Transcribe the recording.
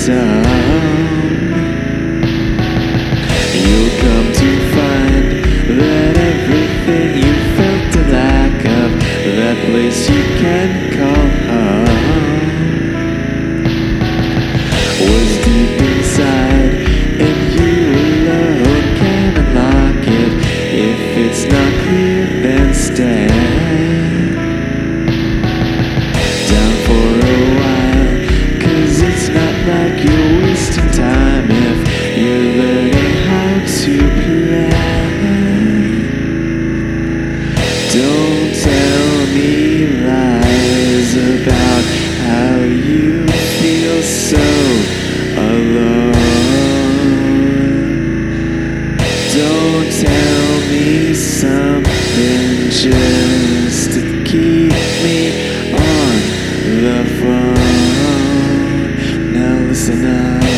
some. You'll come to find that everything you felt a lack of, that place you can call home, was deep inside, and you alone can unlock it. If it's not clear, then stay down for a while, 'cause it's not like you're wasting time if you're learning how to play. Don't tell me lies about how you feel so alone. Don't tell me something just to keep me on the phone. Now listen up.